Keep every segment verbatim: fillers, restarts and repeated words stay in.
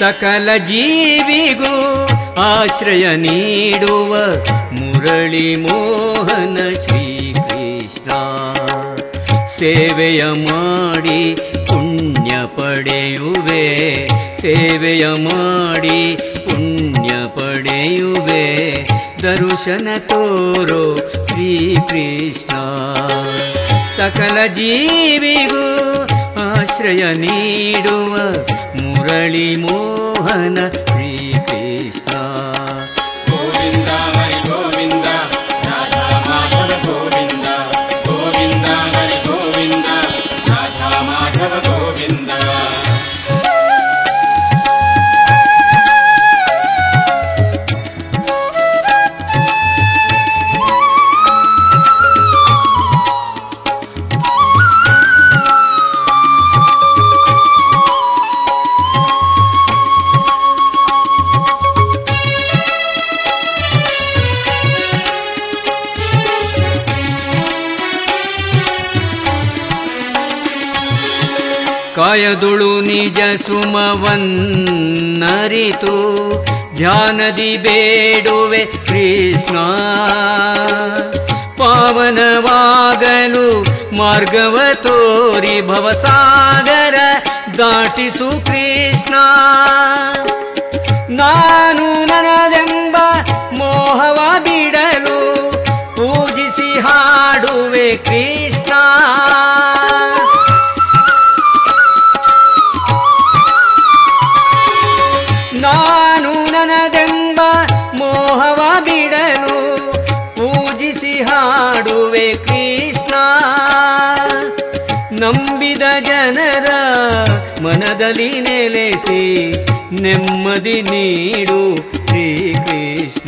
ಸಕಲ ಜೀವಿಗೂ ಆಶ್ರಯ ನೀಡುವ ಮುರಳಿ ಮೋಹನ ಶ್ರೀಕೃಷ್ಣ. ಸೇವೆಯ ಮಾಡಿ ಪುಣ್ಯ ಪಡೆಯುವೆ, ಸೇವೆಯ ಮಾಡಿ ಪುಣ್ಯ ಪಡೆಯುವೆ, ದರ್ಶನ ತೋರೋ ಶ್ರೀಕೃಷ್ಣ. ಸಕಲ ಜೀವಿಗೂ ಆಶ್ರಯ ನೀಡುವ ಮುರಳಿ ಮೋಹನ ಶ್ರೀಕೃಷ್ಣ. ಗೋವಿಂದ ಹರಿ ಗೋವಿಂದ ರಾಧಾ ಮಾಧವ ಗೋವಿಂದ, ಗೋವಿಂದ ಹರಿ ಗೋವಿಂದ ರಾಧಾ ಮಾಧವ ಗೋವಿಂದ. ಕಾಯದುಳು ನಿಜ ಸುಮವನ್ನರಿತು ಧ್ಯಾನದಿ ಬೇಡುವೆ ಕೃಷ್ಣ. ಪಾವನವಾಗಲು ಮಾರ್ಗವ ತೋರಿ ಭವಸಾಗರ ದಾಟಿಸು ಕೃಷ್ಣ. ನಾನು ನನ್ನದೆಂಬ ಮೋಹವ ಬಿಡಲು ಪೂಜಿಸಿ ಹಾಡುವೆ ಕೃಷ್ಣ. ನಾನು ನನ್ನದೆಂಬ ಮೋಹವ ಬಿಡಲು ಪೂಜಿಸಿ ಹಾಡುವೆ ಕೃಷ್ಣ. ನಂಬಿದ ಜನರ ಮನದಲ್ಲಿ ನೆಲೆಸಿ ನೆಮ್ಮದಿ ನೀಡು ಶ್ರೀಕೃಷ್ಣ.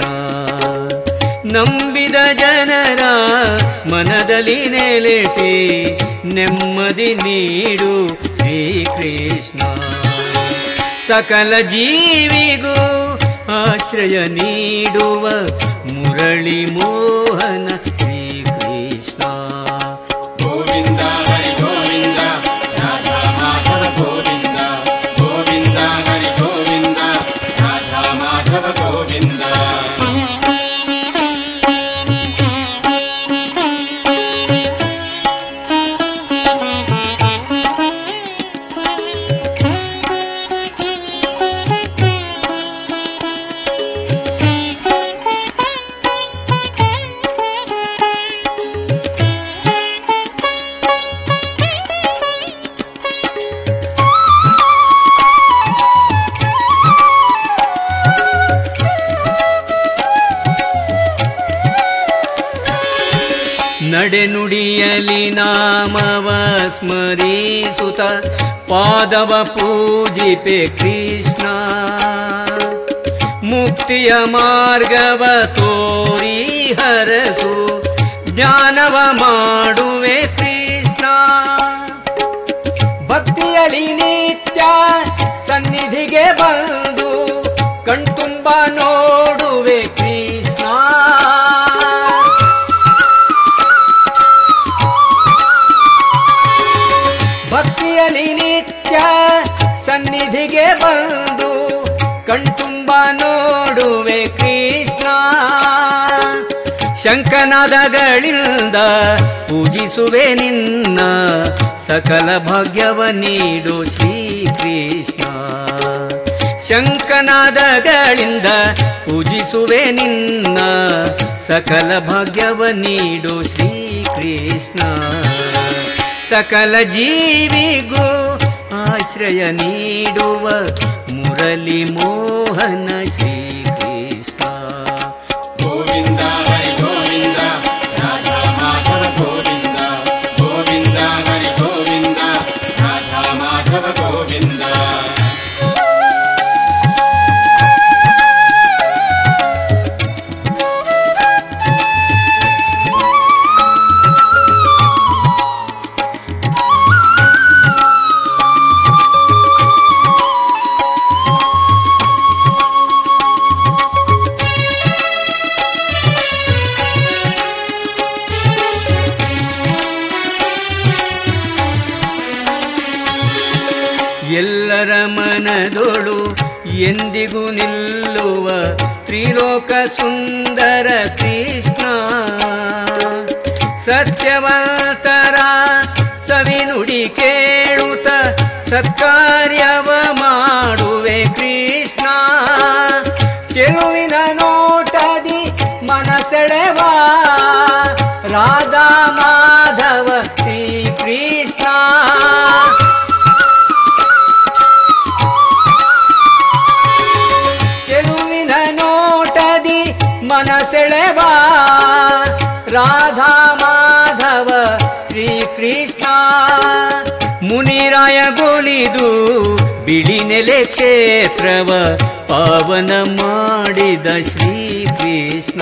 ನಂಬಿದ ಜನರ ಮನದಲ್ಲಿ ನೆಲೆಸಿ ನೆಮ್ಮದಿ ನೀಡು ಶ್ರೀಕೃಷ್ಣ. ಸಕಲ ಜೀವಿಗೂ ಆಶ್ರಯ ನೀಡುವ ಮುರಳಿ ಮೋಹನ ಶ್ರೀಕೃಷ್ಣ. ಗೋವಿಂದ ಹರಿ ಗೋವಿಂದ ರಾಧಾ ಮಾಧವ ಗೋವಿಂದ, ಗೋವಿಂದ ಹರಿ ಗೋವಿಂದ ರಾಧಾ ಮಾಧವ ಗೋವಿಂದ. ನಡೆನುಡಿಯಲಿ ನಾಮವ ಸ್ಮರಿಸುತ್ತ ಪಾದವ ಪೂಜಿಪೆ ಕೃಷ್ಣ. ಮುಕ್ತಿಯ ಮಾರ್ಗವ ತೋರಿ ಹರಸು ಜ್ಞಾನವ ಮಾಡುವೆ ಕೃಷ್ಣ. ಭಕ್ತಿಯಲಿ ನಿತ್ಯ ಸನ್ನಿಧಿಗೆ ಬಂದು ಕಣ್ತುಂಬ ನೋಡುವೆ ಕೃಷ್ಣ. ಭಕ್ತಿಯಲಿ ನಿತ್ಯ ಸನ್ನಿಧಿಗೆ ಬಂದು ಕಣ್ತುಂಬ ನೋಡುವೆ ಕೃಷ್ಣ. ಶಂಖನಾದಗಳಿಂದ ಪೂಜಿಸುವೆ ನಿನ್ನ, ಸಕಲ ಭಾಗ್ಯವ ನೀಡು ಶ್ರೀಕೃಷ್ಣ. ಶಂಖನಾದಗಳಿಂದ ಪೂಜಿಸುವೆ ನಿನ್ನ, ಸಕಲ ಭಾಗ್ಯವ ನೀಡು ಶ್ರೀಕೃಷ್ಣ. ಸಕಲ ಜೀವಿಗೂ ಆಶ್ರಯ ನೀಡುವ ಮುರಳಿ ಮೋಹನ ಶ್ರೀಕೃಷ್ಣ. ಗೋವಿಂದ ಹರಿ ಗೋವಿಂದ ರಾಧಾ ಮಾಧವ ಗೋವಿಂದ, ಗೋವಿಂದ ಹರಿ ಗೋವಿಂದ ರಾಧಾ ಮಾಧವ ಗೋವಿಂದ. ಎಲ್ಲರ ಮನದೊಳು ಎಂದಿಗೂ ನಿಲ್ಲುವ ತ್ರಿಲೋಕ ಸುಂದರ ಕೃಷ್ಣ ಸತ್ಯವಂತರ ಸವಿನುಡಿ ಕೇಳುತ್ತ ಸತ್ಕಾರ್ಯವ ಮಾಡುವೆ ಕೃಷ್ಣ ಚೆಲುವಿನ ನೋಟದಿ ಮನಸೆಳೆವ ರಾಧಾ ಮಾಧವ ಶ್ರೀ ಕೃಷ್ಣ ಚೆಲುವಿನ ನೋಟದಿ ಮನಸೆಳೆವ ರಾಧಾ ಮಾಧವ ಶ್ರೀ ಕೃಷ್ಣ ಮುನಿರಾಯಗೊಲಿದು ಬಿಳಿ ನೆಲೆ ಕ್ಷೇತ್ರವ ಪಾವನ ಮಾಡಿದ ಶ್ರೀ ಕೃಷ್ಣ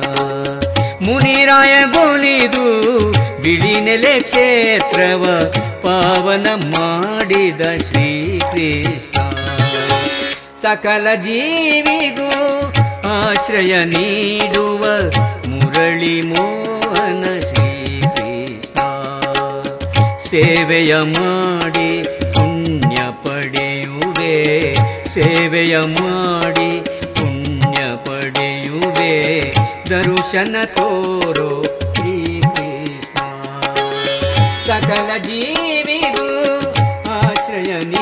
ಮುನಿರಾಯಗೊಲಿದು ಬಿಳಿ ನೆಲೆ ಕ್ಷೇತ್ರವ ಪಾವನ ಮಾಡಿದ ಶ್ರೀ ಕೃಷ್ಣ ಸಕಲ ಜೀವಿಗೂ ಆಶ್ರಯ ನೀಡುವ ಮುರಳಿ ಮೋಹನ ಶ್ರೀ ಕೃಷ್ಣ ಸೇವೆಯ ಮಾಡಿ ಪುಣ್ಯ ಪಡೆಯುವೆ ಸೇವೆಯ ಮಾಡಿ ಪುಣ್ಯ ಪಡೆಯುವೆ ದರ್ಶನ ತೋರೋ ಶ್ರೀ ಕೃಷ್ಣ ಸಕಲ ಜೀವಿಗೂ ಆಶ್ರಯ